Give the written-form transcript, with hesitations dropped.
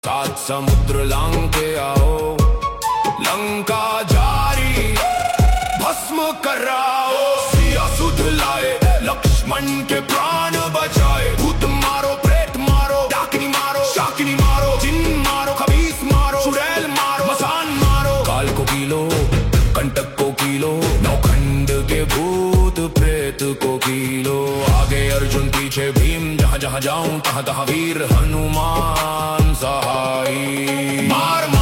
सात समुद्र लांग के आओ, लंका जारी भस्म कराओ। सिया सुध लाए, लक्ष्मण के प्राण बचाए। भूत मारो, प्रेत मारो, डाकिनी मारो, शाकिनी मारो, जिन मारो, खबीस मारो, चुड़ैल मारो, मसान मारो। काल को कीलो, कंटक को कीलो, नौखंड के भूत प्रेत को कीलो। आगे अर्जुन पीछे भीम, जहाँ जहाँ जाऊं तहाँ तहाँ वीर हनुमान सहाई। मार